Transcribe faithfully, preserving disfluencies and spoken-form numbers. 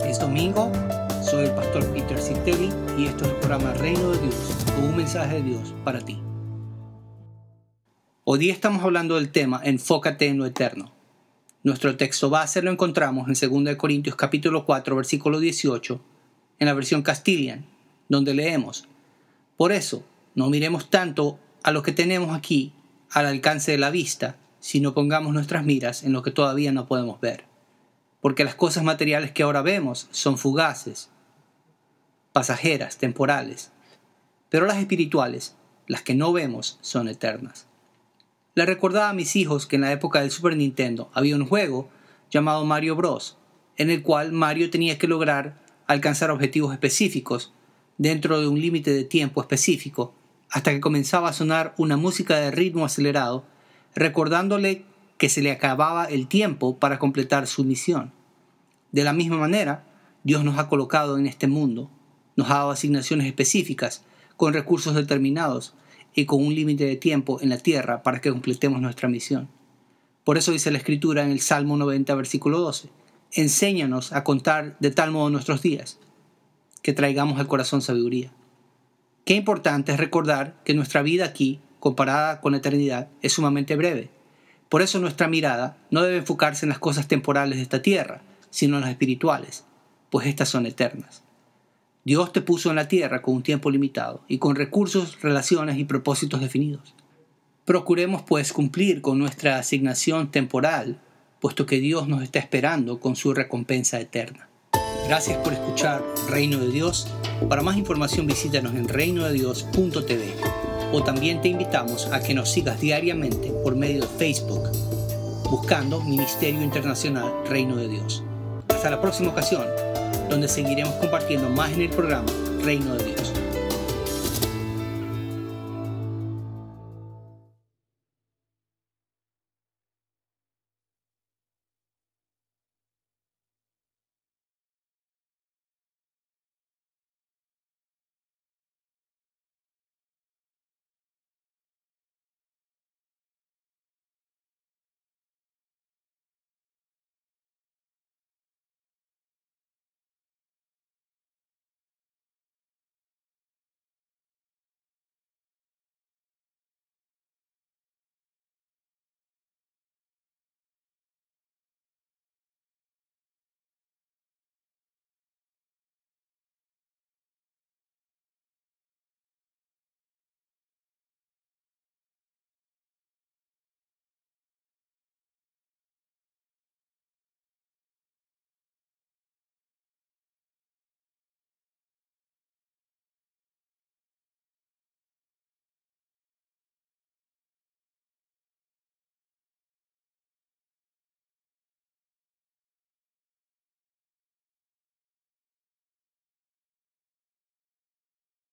Es domingo, soy el pastor Peter Citelli y esto es el programa Reino de Dios, con un mensaje de Dios para ti. Hoy día estamos hablando del tema Enfócate en lo eterno. Nuestro texto base lo encontramos en segunda de Corintios capítulo cuatro, versículo dieciocho, en la versión Castilian, donde leemos: Por eso, no miremos tanto a lo que tenemos aquí al alcance de la vista, sino pongamos nuestras miras en lo que todavía no podemos ver. Porque las cosas materiales que ahora vemos son fugaces, pasajeras, temporales, pero las espirituales, las que no vemos, son eternas. Le recordaba a mis hijos que en la época del Super Nintendo había un juego llamado Mario Bros, en el cual Mario tenía que lograr alcanzar objetivos específicos dentro de un límite de tiempo específico, hasta que comenzaba a sonar una música de ritmo acelerado, recordándole que se le acababa el tiempo para completar su misión. De la misma manera, Dios nos ha colocado en este mundo, nos ha dado asignaciones específicas, con recursos determinados y con un límite de tiempo en la tierra para que completemos nuestra misión. Por eso dice la Escritura en el Salmo noventa, versículo doce, enséñanos a contar de tal modo nuestros días, que traigamos al corazón sabiduría. Qué importante es recordar que nuestra vida aquí, comparada con la eternidad, es sumamente breve. Por eso nuestra mirada no debe enfocarse en las cosas temporales de esta tierra, sino en las espirituales, pues estas son eternas. Dios te puso en la tierra con un tiempo limitado y con recursos, relaciones y propósitos definidos. Procuremos pues cumplir con nuestra asignación temporal, puesto que Dios nos está esperando con su recompensa eterna. Gracias por escuchar Reino de Dios. Para más información visítanos en reino de dios punto t v. O también te invitamos a que nos sigas diariamente por medio de Facebook, buscando Ministerio Internacional Reino de Dios. Hasta la próxima ocasión, donde seguiremos compartiendo más en el programa Reino de Dios.